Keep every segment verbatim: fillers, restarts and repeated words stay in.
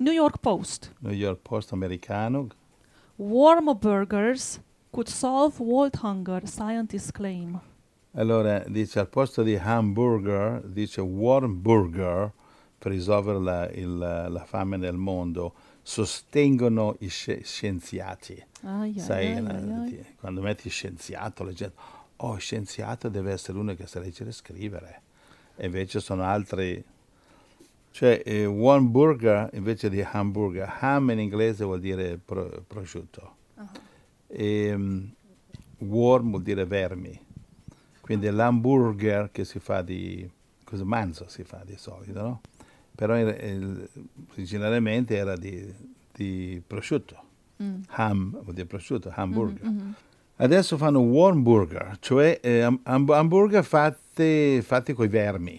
New York Post. New York Post americano. Warm burgers could solve world hunger, scientists claim. Allora dice al posto di hamburger, dice warm burger per risolvere la, il, la fame nel mondo, sostengono i sci- scienziati. Ai, ai, Sai, ai, la- ai, ai. ti- quando metti scienziato, la gente, oh, scienziato deve essere uno che sa leggere e scrivere. E invece sono altri. Cioè, eh, warm burger invece di hamburger. Ham in inglese vuol dire pro- prosciutto. Ah. E, mm, worm vuol dire vermi. Quindi l'hamburger che si fa di cosa manzo si fa di solito, no? Però in- il- originariamente era di, di prosciutto. Mm. Ham vuol dire prosciutto, hamburger. Mhm, mhm. Adesso fanno warm burger, cioè eh, ham- hamburger fatti, fatti coi vermi.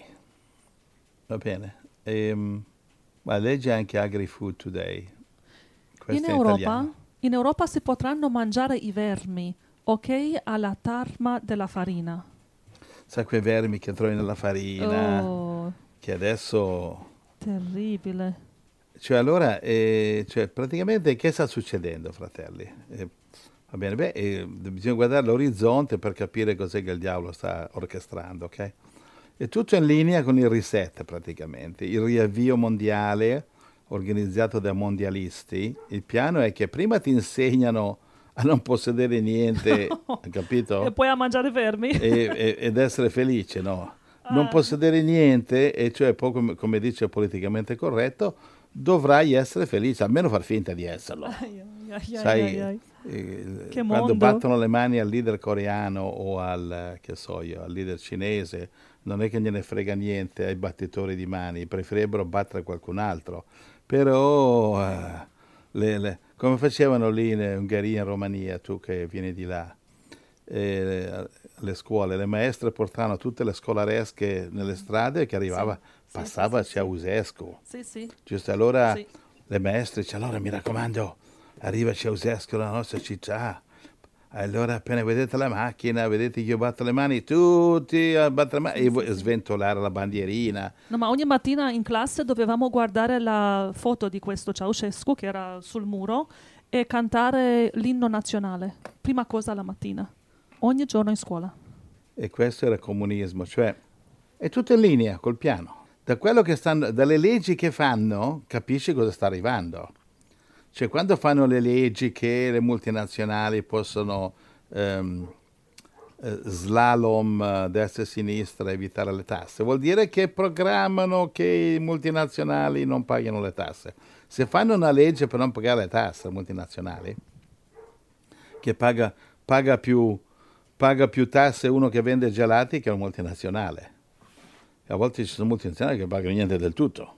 Va bene? Ehm, ma legge anche Agri-Food Today. In Questo è in Europa, italiano. in Europa si potranno mangiare i vermi, ok, alla tarma della farina. Sai quei vermi che trovi nella farina, Oh, che adesso. terribile. Cioè, allora, eh, cioè, praticamente che sta succedendo, fratelli? Eh, va bene, beh, eh, bisogna guardare l'orizzonte per capire cos'è che il diavolo sta orchestrando, ok? È tutto in linea con il reset, praticamente, il riavvio mondiale organizzato da mondialisti. Il piano è che prima ti insegnano a non possedere niente, hai E capito? poi a mangiare vermi. E- e- ed essere felice, no? Non Ah. possedere niente, e cioè, poco come, come dice politicamente corretto, dovrai essere felice, almeno far finta di esserlo. Ai, ai, ai, ai, Sai, ai. eh, Che quando mondo. battono le mani al leader coreano o al, eh, che so io, al leader cinese, non è che gliene frega niente ai battitori di mani, preferirebbero battere qualcun altro. Però, eh, le- le- come facevano lì in Ungheria, in Romania, tu che vieni di là, eh, le scuole, le maestre portavano tutte le scolaresche nelle strade che arrivava, Sì, sì, passava sì, sì, sì. Ceausescu. Sì, sì. Giusto, allora Sì. le maestre dice, allora mi raccomando, arriva Ceausescu nella nostra città. Allora appena vedete la macchina, vedete che io batto le mani, tutti a battere le mani Sì, e sì, voi- sì. sventolare la bandierina. No, ma ogni mattina in classe dovevamo guardare la foto di questo Ceausescu che era sul muro e cantare l'inno nazionale. Prima cosa la mattina. Ogni giorno in scuola. E questo era comunismo, cioè è tutto in linea col piano. Da quello che stanno, dalle leggi che fanno, capisci cosa sta arrivando. Cioè, quando fanno le leggi che le multinazionali possono ehm, eh, slalom eh, destra e sinistra, evitare le tasse, vuol dire che programmano che i multinazionali non pagano le tasse. Se fanno una legge per non pagare le tasse, multinazionali, che paga, paga più, paga più tasse uno che vende gelati che un multinazionale. E a volte ci sono multinazionali che pagano niente del tutto.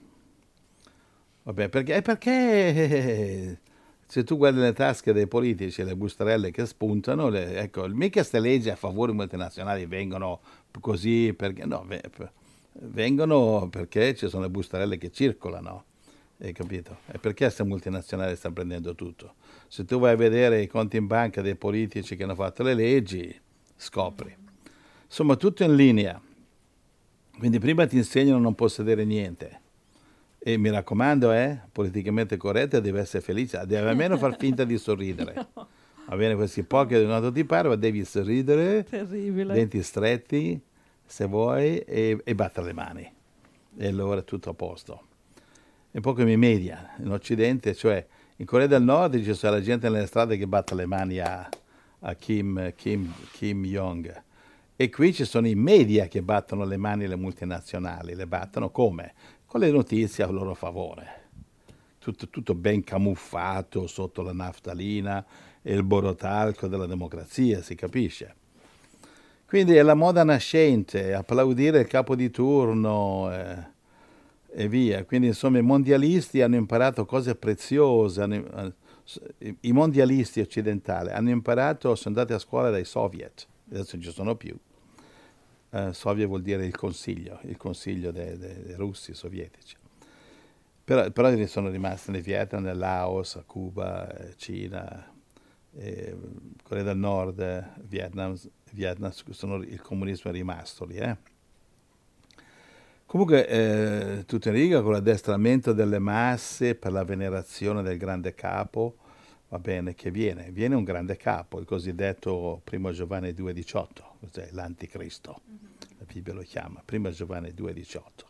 Vabbè, perché, è perché se tu guardi le tasche dei politici, le bustarelle che spuntano, le- ecco, mica queste leggi a favore multinazionali vengono così perché no, ve- per- vengono perché ci sono le bustarelle che circolano, hai capito? E perché queste multinazionali stanno prendendo tutto? Se tu vai a vedere i conti in banca dei politici che hanno fatto le leggi, scopri. Insomma, tutto in linea. Quindi prima ti insegnano a non possedere niente. E mi raccomando, eh, politicamente corretta, deve essere felice, deve almeno far finta di sorridere. Va bene, questi pochi quando ti pare, ma devi sorridere, Terribile. denti stretti, se vuoi, e, e battere le mani. E allora è tutto a posto. È un po' come i media in Occidente, cioè in Corea del Nord ci sono la gente nelle strade che batte le mani a, a Kim, Kim, Kim Jong. E qui ci sono i media che battono le mani alle multinazionali. Le battono come? Con le notizie a loro favore. Tutto, tutto ben camuffato sotto la naftalina e il borotalco della democrazia, si capisce. Quindi è la moda nascente, applaudire il capo di turno eh, e via. Quindi insomma i mondialisti hanno imparato cose preziose. hanno- eh, I mondialisti occidentali hanno imparato, sono andati a scuola dai soviet, adesso non ci sono più. Eh, Soviet vuol dire il consiglio, il consiglio dei, dei- dei russi sovietici. Però, però ne sono rimasti nel Vietnam, nel Laos, Cuba, eh, Cina, eh, Corea del Nord, eh, Vietnam, Vietnam, sono- il comunismo è rimasto lì. Eh. Comunque, eh, tutto in riga con l'addestramento delle masse per la venerazione del grande capo, va bene che viene, viene un grande capo, il cosiddetto primo Giovanni due diciotto, cos'è l'anticristo, la Bibbia lo chiama, primo Giovanni due diciotto.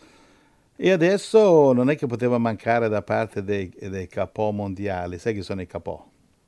E adesso non è che poteva mancare da parte dei, dei capò mondiali, sai chi sono i capò?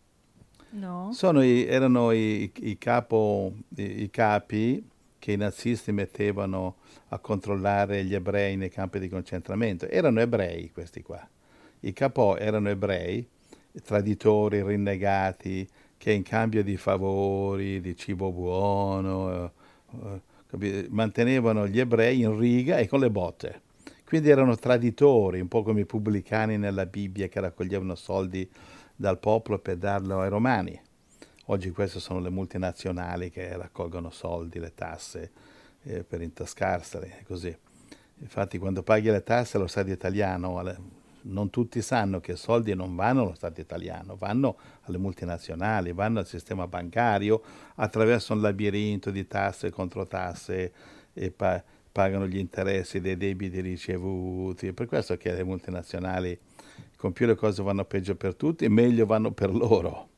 No. Sono i- erano i, i capo- i- i capi che i nazisti mettevano a controllare gli ebrei nei campi di concentramento. Erano ebrei questi qua. I capò erano ebrei, traditori, rinnegati, che in cambio di favori, di cibo buono, eh, eh, capi- mantenevano gli ebrei in riga e con le botte. Quindi erano traditori, un po' come i pubblicani nella Bibbia che raccoglievano soldi dal popolo per darlo ai romani. Oggi queste sono le multinazionali che raccolgono soldi, le tasse eh, per intascarseli, così. Infatti quando paghi le tasse allo Stato italiano, alle- non tutti sanno che i soldi non vanno allo Stato italiano, vanno alle multinazionali, vanno al sistema bancario attraverso un labirinto di tasse e controtasse e pa- pagano gli interessi dei debiti ricevuti. È per questo che le multinazionali, con più le cose vanno peggio per tutti, meglio vanno per loro.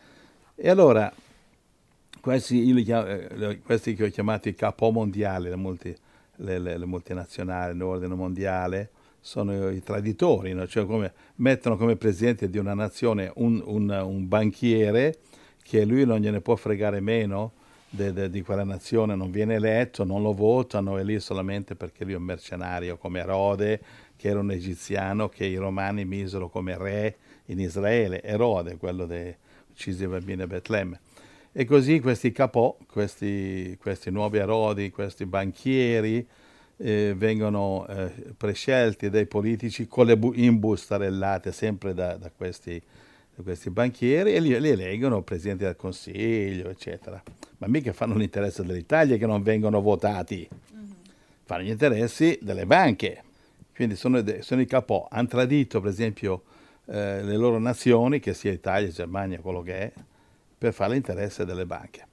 E allora, questi, io li chiamo- eh, questi che ho chiamato i capo mondiali, le, multi- le- le- le multinazionali, l'ordine mondiale, sono i traditori, no? Cioè come, mettono come presidente di una nazione un, un- un banchiere che lui non gliene può fregare meno de- de- di quella nazione, non viene eletto, non lo votano, è lì solamente perché lui è un mercenario come Erode, che era un egiziano che i romani misero come re in Israele, Erode, quello che uccise i bambini a Betlemme. E così questi capò, questi, questi nuovi erodi, questi banchieri, eh, vengono eh, prescelti dai politici con le bu- imbustarellate sempre da, da questi, da questi banchieri e li, li eleggono presidente del Consiglio, eccetera. Ma mica fanno l'interesse dell'Italia che non vengono votati, fanno gli interessi delle banche. Quindi sono, de- sono i capò, hanno tradito per esempio eh, le loro nazioni, che sia Italia, Germania, quello che è, per fare l'interesse delle banche.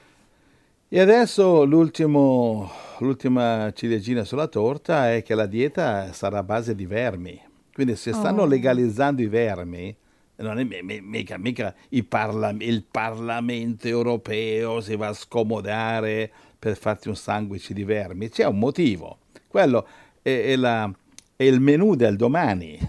E adesso l'ultimo- l'ultima ciliegina sulla torta è che la dieta sarà a base di vermi. Quindi se stanno Oh, legalizzando i vermi, non è mi- mi- mica, mica i parla- il Parlamento europeo si va a scomodare per farti un sandwich di vermi. C'è un motivo. Quello è, è la- è il menù del domani,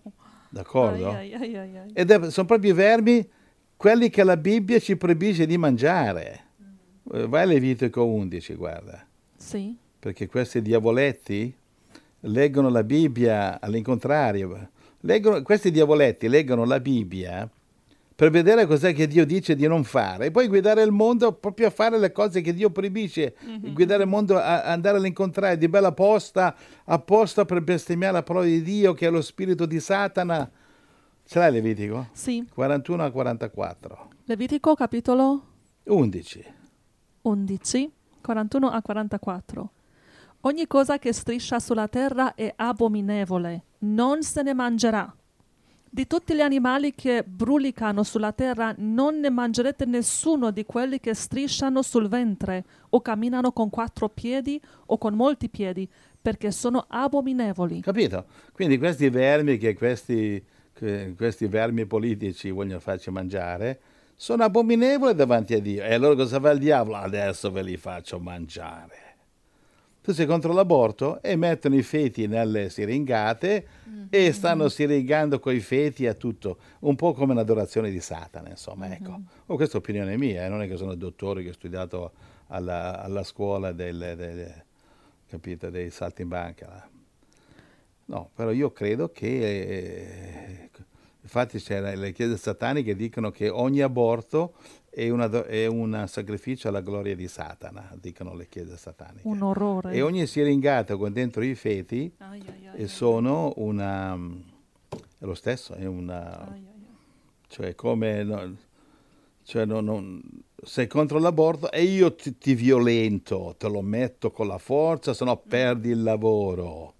ai, d'accordo? ai, ai, ai, ai. Ed è- sono proprio i vermi quelli che la Bibbia ci proibisce di mangiare. Eh, Vai a Levitico undici, guarda, Sì. perché questi diavoletti leggono la Bibbia all'incontrario. Leggono- questi diavoletti leggono la Bibbia per vedere cos'è che Dio dice di non fare e poi guidare il mondo proprio a fare le cose che Dio proibisce, Mhm, guidare il mhm. mondo a, a andare all'incontrario di bella posta, apposta per bestemmiare la parola di Dio che è lo spirito di Satana. Ce l'hai Levitico? Sì. quarantuno a quarantaquattro. Levitico capitolo undici. undici, quarantuno a quarantaquattro. Ogni cosa che striscia sulla terra è abominevole, non se ne mangerà. Di tutti gli animali che brulicano sulla terra non ne mangerete nessuno di quelli che strisciano sul ventre o camminano con quattro piedi o con molti piedi, perché sono abominevoli. Capito? Quindi questi vermi che questi, que- questi vermi politici vogliono farci mangiare sono abominevoli davanti a Dio. E allora cosa fa il diavolo? Adesso ve li faccio mangiare. Tu sei contro l'aborto e mettono i feti nelle siringate e stanno siringando coi feti a tutto, un po' come un'adorazione di Satana, insomma, ecco. Mhm. Oh, questa è opinione mia, eh, non è che sono dottore che ho studiato alla, alla scuola del, del- capito, dei salti in banca. No, però io credo che, eh, infatti c'è le chiese sataniche che dicono che ogni aborto è, una do- è un sacrificio alla gloria di Satana, dicono le chiese Un sataniche. E orrore. ogni siringata con dentro i feti Ai, ai, ai, eh, ai, sono una... è lo stesso, è una... ai, ai, ai. cioè come... no- cioè non, non- sei contro l'aborto e io ti, ti violento, te lo metto con la forza, se no perdi il lavoro.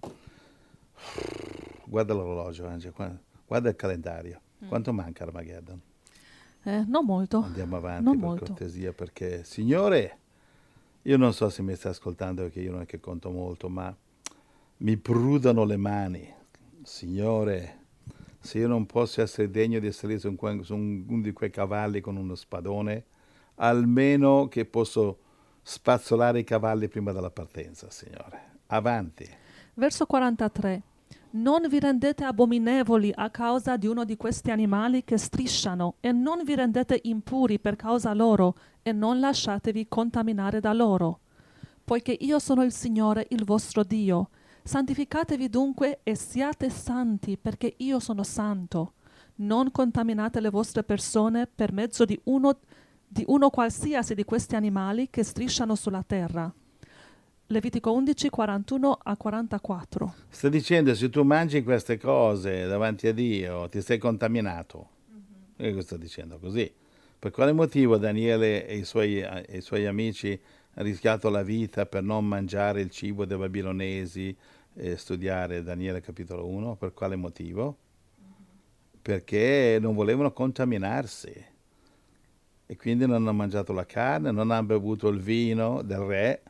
Guarda l'orologio, Angela, qua- guarda il calendario. Quanto manca Armageddon? Eh, non molto, Andiamo avanti non per molto. cortesia perché, Signore, io non so se mi stai ascoltando perché io non è che conto molto, ma mi prudono le mani. Signore, se io non posso essere degno di salire su, un, su uno di quei cavalli con uno spadone, almeno che posso spazzolare i cavalli prima della partenza, Signore. Avanti. Verso quarantatré. Non vi rendete abominevoli a causa di uno di questi animali che strisciano, e non vi rendete impuri per causa loro, e non lasciatevi contaminare da loro. Poiché io sono il Signore, il vostro Dio. Santificatevi dunque e siate santi, perché io sono santo. Non contaminate le vostre persone per mezzo di uno, di uno qualsiasi di questi animali che strisciano sulla terra. Levitico undici, quarantuno a quarantaquattro. Sta dicendo, se tu mangi queste cose davanti a Dio, ti sei contaminato. Mm-hmm. Che sta dicendo così? Per quale motivo Daniele e i suoi, e i suoi amici hanno rischiato la vita per non mangiare il cibo dei babilonesi e studiare Daniele capitolo uno? Per quale motivo? Mm-hmm. Perché non volevano contaminarsi. E quindi non hanno mangiato la carne, non hanno bevuto il vino del re,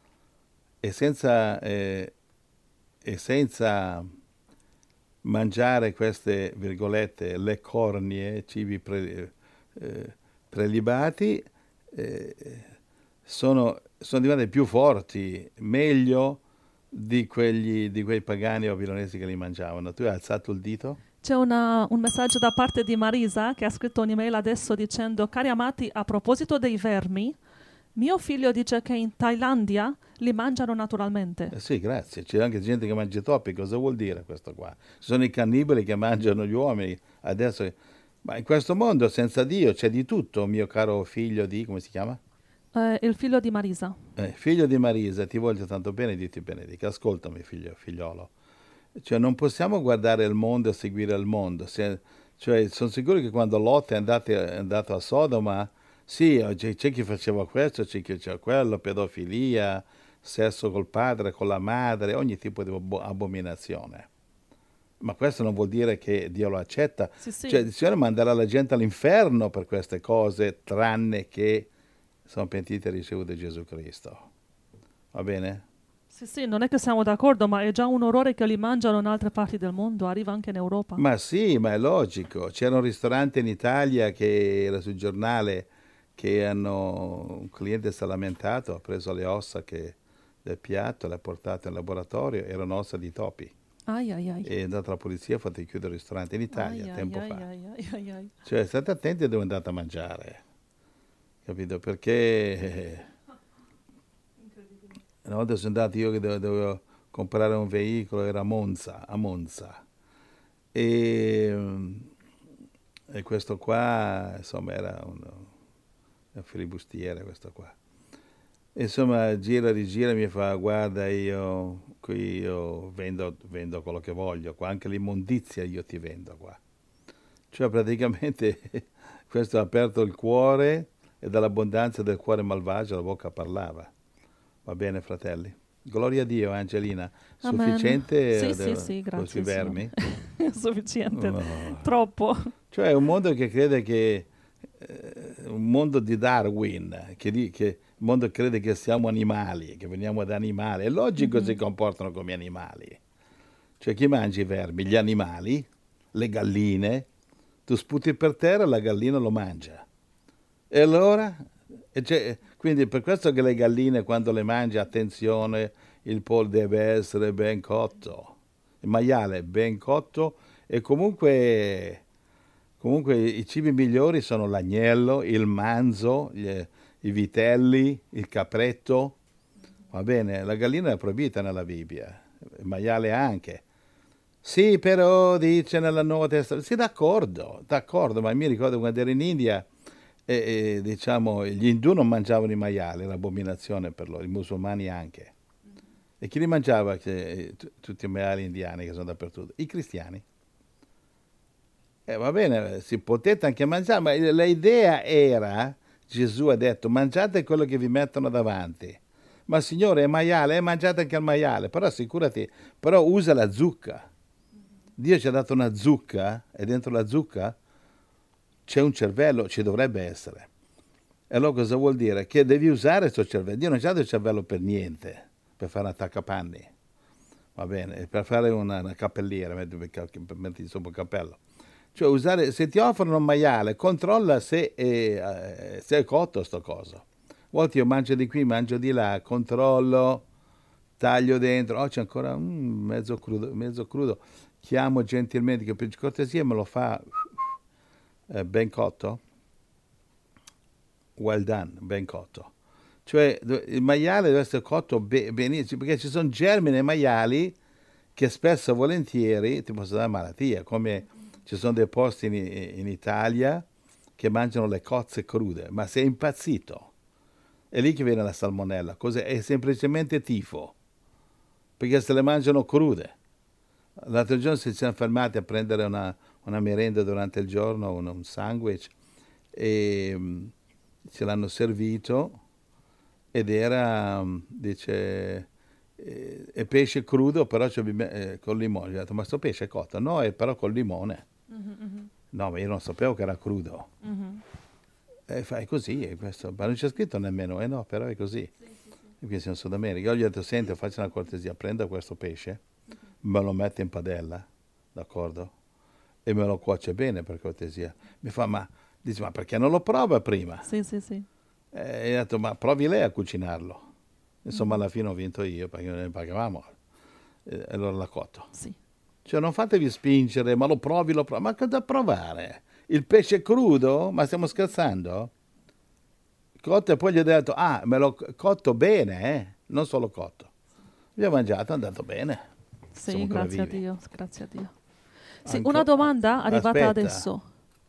e senza, eh, e senza mangiare queste, virgolette, le cornie, cibi pre, eh, prelibati, eh, sono, sono diventati più forti, meglio di, quegli, di quei pagani babilonesi che li mangiavano. Tu hai alzato il dito? C'è una, un messaggio da parte di Marisa che ha scritto un'email adesso dicendo: cari amati, a proposito dei vermi, mio figlio dice che in Thailandia li mangiano naturalmente. Eh sì, grazie. C'è anche gente che mangia i topi. Cosa vuol dire questo qua? Sono i cannibali che mangiano gli uomini. Adesso, ma in questo mondo senza Dio c'è di tutto, mio caro figlio di... come si chiama? Eh, il figlio di Marisa. Eh, figlio di Marisa, ti voglio tanto bene, Dio ti benedica. Ascoltami, figlio, figliolo. Cioè, non possiamo guardare il mondo e seguire il mondo. Se, cioè, sono sicuro che quando Lot è andato, è andato a Sodoma, sì, c'è, c'è chi faceva questo, c'è chi faceva quello, pedofilia, sesso col padre, con la madre, ogni tipo di abominazione. Ma questo non vuol dire che Dio lo accetta. Sì, sì. Cioè, il Signore manderà la gente all'inferno per queste cose, tranne che sono pentiti e ricevuti Gesù Cristo. Va bene? Sì, sì, non è che siamo d'accordo, ma è già un orrore che li mangiano in altre parti del mondo, arriva anche in Europa. Ma sì, ma è logico. C'era un ristorante in Italia che era sul giornale, che hanno, un cliente si è lamentato, ha preso le ossa che, del piatto, le ha portate in laboratorio, erano ossa di topi. Ai, ai, ai. È andata la polizia, ha fatto chiudere il ristorante in Italia, ai, tempo ai, fa. Ai, ai, ai, ai. Cioè, state attenti a dove andate a mangiare, capito? Perché una volta sono andato io che dovevo, dovevo comprare un veicolo, era a Monza, a Monza. E, e questo qua, insomma, era un, un filibustiere, questo qua. E insomma, gira, rigira, mi fa: guarda, io qui io vendo, vendo quello che voglio, qua anche l'immondizia io ti vendo qua. Cioè, praticamente, questo ha aperto il cuore, e dall'abbondanza del cuore malvagio la bocca parlava. Va bene, fratelli? Gloria a Dio, Angelina. Amen. Sufficiente Sì, eh, sì, sì, grazie, sui vermi? Sufficiente, No. troppo. Cioè è un mondo che crede che, eh, un mondo di Darwin, che, di, che il mondo crede che siamo animali, che veniamo da animali. È logico che Mhm. si comportano come animali. Cioè chi mangia i vermi? Gli animali, le galline. Tu sputi per terra e la gallina lo mangia. E allora? E c'è- quindi per questo che le galline quando le mangi, attenzione, il pollo deve essere ben cotto. Il maiale è ben cotto, e comunque, comunque i cibi migliori sono l'agnello, il manzo, gli- i vitelli, il capretto. Va bene, la gallina è proibita nella Bibbia, il maiale anche. Sì, però dice nella Nuova Testamento. Sì, d'accordo, d'accordo, ma mi ricordo quando ero in India, e, e, diciamo, gli indù non mangiavano i maiali, era abominazione per loro, i musulmani anche. E chi li mangiava? Che, t- tutti i maiali indiani che sono dappertutto? I cristiani. Eh, va bene, si potete anche mangiare, ma l'idea era, Gesù ha detto, mangiate quello che vi mettono davanti. Ma signore, è maiale, eh, mangiate anche il maiale, però assicurati, però usa la zucca. Dio ci ha dato una zucca, e dentro la zucca c'è un cervello, ci dovrebbe essere. E allora cosa vuol dire? Che devi usare il tuo cervello. Dio non ci ha dato il cervello per niente, per fare un attaccapanni. va bene, per fare una, una cappelliera, metti, metti sopra il cappello. Cioè usare, se ti offrono un maiale, controlla se è, eh, se è cotto sto coso. A volte io mangio di qui, mangio di là, controllo, taglio dentro, oh c'è ancora mm, mezzo crudo, mezzo crudo. Chiamo gentilmente che per cortesia me lo fa eh, ben cotto. Well done, ben cotto. Cioè il maiale deve essere cotto be- benissimo, perché ci sono germi nei maiali che spesso e volentieri ti possono dare malattia, come ci sono dei posti in, in Italia che mangiano le cozze crude, ma sei impazzito. È lì che viene la salmonella, cos'è? È semplicemente tifo, perché se le mangiano crude. L'altro giorno si siamo fermati a prendere una, una merenda durante il giorno, un, un sandwich, e um, ce l'hanno servito ed era, um, dice, eh, è pesce crudo, però c'è, eh, col limone. Ho detto, ma sto pesce è cotto? No, è però col limone. Mhm, No, ma io non sapevo che era crudo. mhm. E fai così, è questo. Ma non c'è scritto nemmeno, eh no, però è così. Sì, sì, sì. E qui siamo in Sud America. Io gli ho detto, senti, faccia una cortesia, prenda questo pesce, me lo mette in padella, d'accordo? E me lo cuoce bene, per cortesia. Mi fa, ma, dice, ma perché non lo prova prima? Sì, sì, sì. E io ho detto, ma provi lei a cucinarlo. Insomma, Mhm. alla fine ho vinto io, perché non ne pagavamo. E allora l'ha cotto. Sì. Cioè, non fatevi spingere, ma lo provi, lo provi. Ma cosa provare? Il pesce crudo? Ma stiamo scherzando? Cotto e poi gli ho detto, ah, me l'ho cotto bene, eh? Non solo cotto. Abbiamo mangiato, è andato bene. Siamo Sì, ancora grazie a vivi. Dio, grazie a Dio. Sì, una Anco- domanda arrivata Aspetta, adesso.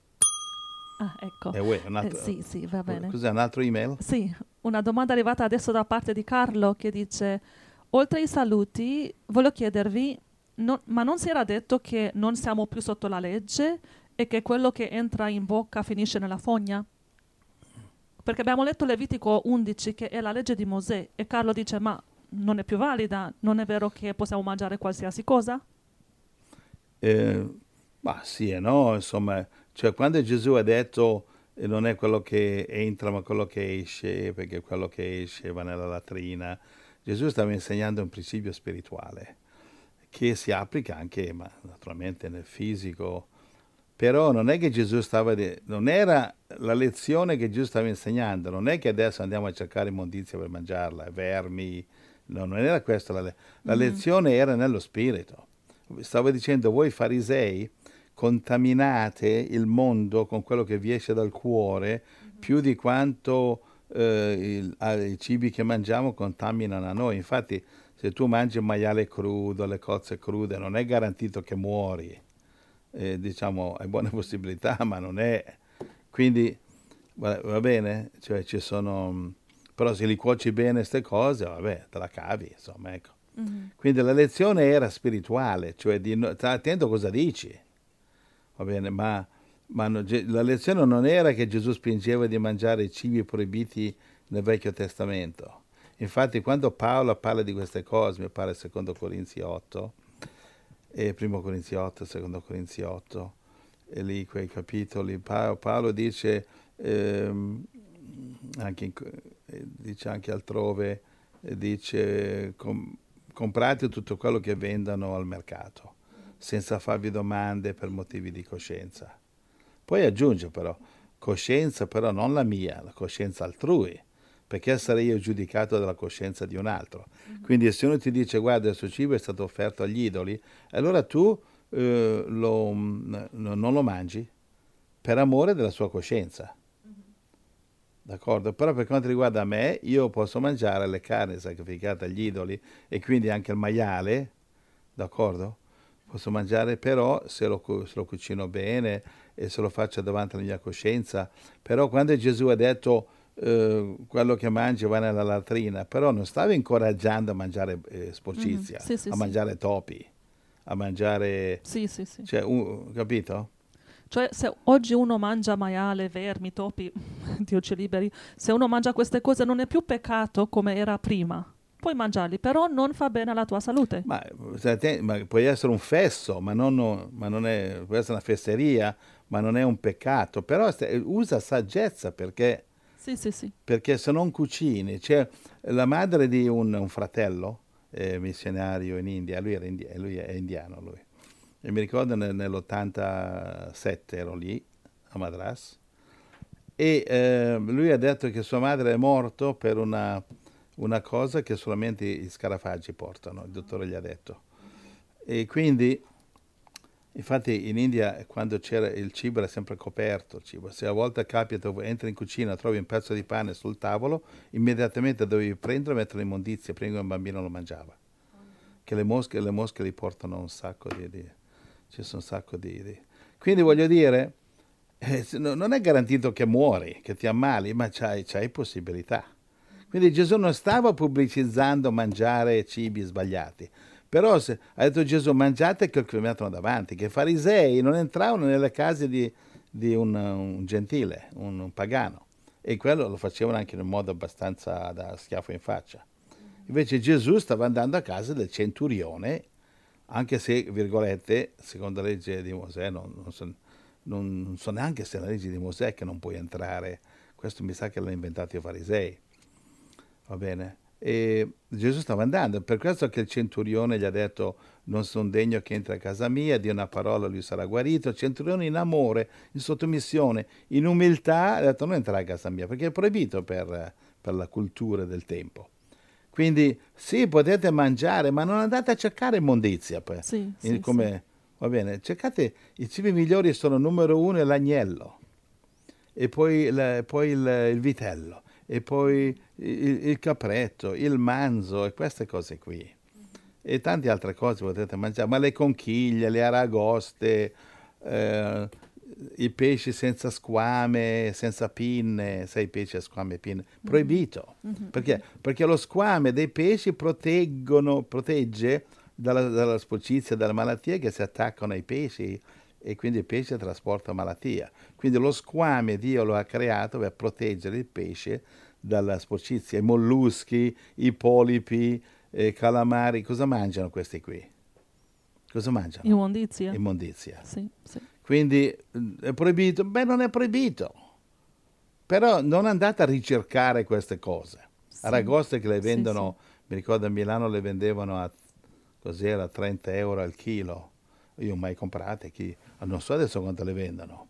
Ah, ecco. eh, uè, un Eh, altro- sì, sì, va bene. cos'è un altro email? Sì, una domanda arrivata adesso da parte di Carlo che dice, oltre ai saluti, voglio chiedervi, no- ma non si era detto che non siamo più sotto la legge e che quello che entra in bocca finisce nella fogna? Perché abbiamo letto Levitico undici, che è la legge di Mosè, e Carlo dice, ma non è più valida, non è vero che possiamo mangiare qualsiasi cosa? Eh, ma sì e no, insomma, cioè quando Gesù ha detto eh, non è quello che entra ma quello che esce, perché quello che esce va nella latrina, Gesù stava insegnando un principio spirituale che si applica anche, ma naturalmente nel fisico, però non è che Gesù stava, di- non era la lezione che Gesù stava insegnando, non è che adesso andiamo a cercare immondizia per mangiarla, vermi, no, non era questa la, le- la Mhm, lezione era nello spirito. Stavo dicendo, voi farisei contaminate il mondo con quello che vi esce dal cuore più di quanto eh, il- ah, i cibi che mangiamo contaminano a noi. Infatti, se tu mangi il maiale crudo, le cozze crude, non è garantito che muori. Eh, diciamo, hai buone possibilità, ma non è. Quindi va, va bene, cioè ci sono. Però se li cuoci bene queste cose, vabbè, te la cavi, insomma, ecco. mhm. Quindi la lezione era spirituale, cioè di no- sta attento a cosa dici, va bene, ma, ma no- Ge- la lezione non era che Gesù spingeva di mangiare i cibi proibiti nel Vecchio Testamento. Infatti quando Paolo parla di queste cose, mi pare secondo Corinzi otto, e primo Corinzi otto, secondo Corinzi otto, e lì quei capitoli, Pa- Paolo dice, ehm, anche in- eh, dice anche altrove, eh, dice com- comprate tutto quello che vendano al mercato, senza farvi domande per motivi di coscienza. Poi aggiunge però, coscienza però non la mia, la coscienza altrui, perché sarei io giudicato dalla coscienza di un altro. Quindi se uno ti dice guarda il suo cibo è stato offerto agli idoli, allora tu eh, lo- n- non lo mangi per amore della sua coscienza. D'accordo? Però per quanto riguarda me, io posso mangiare le carni sacrificate agli idoli e quindi anche il maiale, d'accordo? Posso mangiare però se lo, cu- se lo cucino bene e se lo faccio davanti alla mia coscienza. Però quando Gesù ha detto eh, quello che mangi va nella latrina, però non stava incoraggiando a mangiare eh, Mhm. sporcizia, Sì, sì, a sì. mangiare topi, a mangiare, Sì, sì, sì. cioè, un- capito? Cioè, se oggi uno mangia maiale, vermi, topi, Dio ci liberi, se uno mangia queste cose non è più peccato come era prima. Puoi mangiarli, però non fa bene alla tua salute. Ma, stai atten- ma puoi essere un fesso, ma non, ma non è, può essere una fesseria, ma non è un peccato. Però st- usa saggezza perché, Sì, sì, sì. perché se non cucini, c'è la madre di un, un fratello, eh, missionario in India, lui, era indi- lui è indiano lui. E mi ricordo nel- nell'ottantasette ero lì a Madras e eh, lui ha detto che sua madre è morta per una, una cosa che solamente i scarafaggi portano, il dottore gli ha detto. E quindi, infatti in India quando c'era il cibo era sempre coperto, il cibo. Se a volte capita, entri in cucina, trovi un pezzo di pane sul tavolo, immediatamente dovevi prendere e metterlo in immondizia prima che un bambino lo mangiava. Che le mosche, le mosche li portano un sacco di... di ci sono un sacco di... di... Quindi voglio dire, eh, no- non è garantito che muori, che ti ammali, ma c'hai, c'hai possibilità. Quindi Gesù non stava pubblicizzando mangiare cibi sbagliati. Però se, ha detto Gesù, mangiate quel che vi mettono davanti, che i farisei non entravano nelle case di, di un, un gentile, un, un pagano. E quello lo facevano anche in un modo abbastanza da schiaffo in faccia. Invece Gesù stava andando a casa del centurione, anche se, virgolette, secondo la legge di Mosè, non, non, so, non, non so neanche se è la legge di Mosè che non puoi entrare. Questo mi sa che l'hanno inventato i farisei. Va bene? E Gesù stava andando, per questo che il centurione gli ha detto non sono degno che entri a casa mia, di una parola lui sarà guarito. Il centurione in amore, in sottomissione, in umiltà ha detto non entrare a casa mia, perché è proibito per, per la cultura del tempo. Quindi sì, potete mangiare, ma non andate a cercare immondizia. poi. Sì, In- sì, sì. Come, va bene, cercate, i cibi migliori sono numero uno è l'agnello, e poi, il, poi il, il vitello, e poi il, il capretto, il manzo e queste cose qui. E tante altre cose potete mangiare, ma le conchiglie, le aragoste, eh, i pesci senza squame, senza pinne, sai, i pesci a squame e pinne, Mhm, proibito. mhm, Perché? mhm. Perché lo squame dei pesci proteggono, protegge dalla, dalla sporcizia, dalle malattie che si attaccano ai pesci e quindi il pesce trasporta malattia. Quindi lo squame Dio lo ha creato per proteggere il pesce dalla sporcizia. I molluschi, i polipi, i calamari, cosa mangiano questi qui? Cosa mangiano? Immondizia? Immondizia. Sì, sì. Quindi eh, è proibito? Beh, non è proibito. Però non andate a ricercare queste cose. Sì, Aragoste che le sì, sì. vendono, mi ricordo a Milano le vendevano a, cos'era, trenta euro al chilo. Io non ho mai comprate, chi, non so adesso quanto le vendono.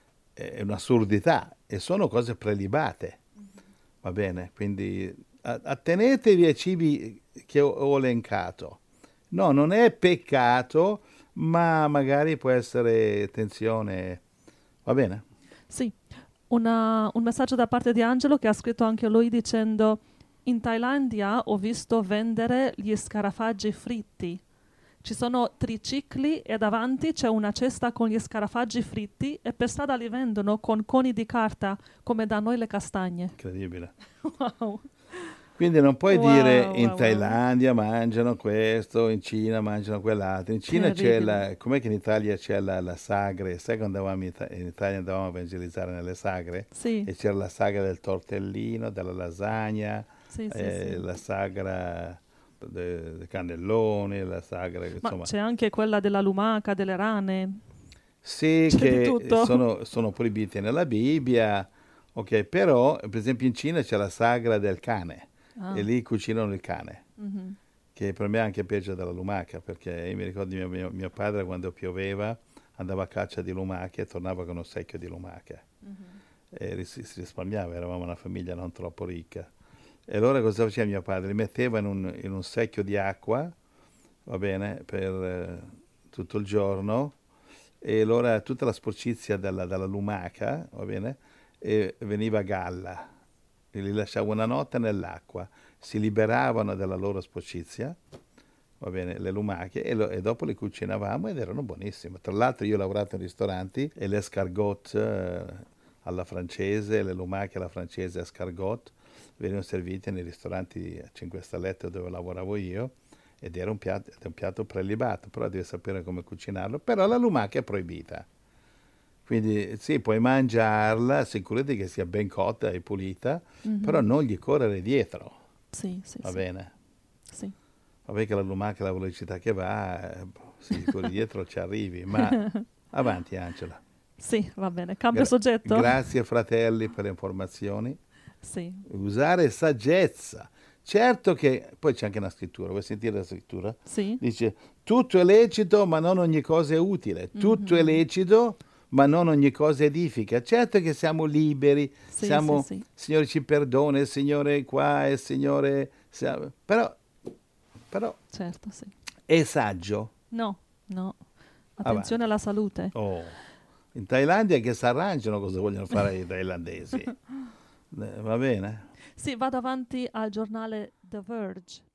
È un'assurdità e sono cose prelibate, va bene? Quindi a- attenetevi ai cibi che ho, ho elencato. No, non è peccato, ma magari può essere tensione, va bene? Sì, una- un messaggio da parte di Angelo che ha scritto anche lui dicendo: in Thailandia ho visto vendere gli scarafaggi fritti. Ci sono tricicli e davanti c'è una cesta con gli scarafaggi fritti e per strada li vendono con coni di carta, come da noi le castagne. Incredibile. Wow, Quindi non puoi dire wow, in wow, wow. Thailandia mangiano questo, in Cina mangiano quell'altro. In Cina c'è Terribile. la, com'è che in Italia c'è la, la sagre? Sai quando andavamo in, Ita- in Italia andavamo a evangelizzare nelle sagre? Sì, E c'era la sagra del tortellino, della lasagna, sì, sì, eh, sì. la sagra dei de cannelloni, la sagra, Ma insomma, c'è anche quella della lumaca, delle rane, sì c'è di che tutto. sono, sono proibiti nella Bibbia, ok, però per esempio in Cina c'è la sagra del cane e Ah, lì cucinano il cane. mhm, Che per me è anche peggio della lumaca, perché io mi ricordo mio, mio, mio padre quando pioveva andava a caccia di lumache e tornava con un secchio di lumache mhm. e ris- si risparmiava, eravamo una famiglia non troppo ricca. E allora cosa faceva mio padre? Li metteva in un, in un secchio di acqua, va bene, per eh, tutto il giorno e allora tutta la sporcizia della, dalla lumaca, va bene, e veniva a galla. E li lasciava una notte nell'acqua, si liberavano dalla loro sporcizia, va bene, le lumache, e, lo- e dopo le cucinavamo ed erano buonissime. Tra l'altro io ho lavorato in ristoranti e le escargot eh, alla francese, le lumache alla francese escargot, venivano servite nei ristoranti a cinque stellette dove lavoravo io ed era un piatto, è un piatto prelibato, però devi sapere come cucinarlo. Però la lumaca è proibita. Quindi sì, puoi mangiarla, assicurati che sia ben cotta e pulita, però Mhm. non gli correre dietro, Sì, sì, va sì, bene? sì. Vabbè che la lumaca, la velocità che va, eh, boh, se gli corri dietro ci arrivi, ma avanti Angela. Sì, va bene. Cambio Gra- soggetto? grazie fratelli per le informazioni. Sì, Usare saggezza. Certo che, poi c'è anche una scrittura, vuoi sentire la scrittura? Sì. Dice, tutto è lecito, ma non ogni cosa è utile. Tutto è Mhm. lecito, ma non ogni cosa edifica. Certo che siamo liberi, Sì, sì, siamo, sì. il Signore ci perdona, il Signore è qua, il Signore... siamo- Però, però Certo, sì. è saggio. No, no. Attenzione Avanti. alla salute. Oh, in Thailandia che si arrangiano cosa vogliono fare i thailandesi. Eh, Va bene? Sì, vado avanti al giornale The Verge.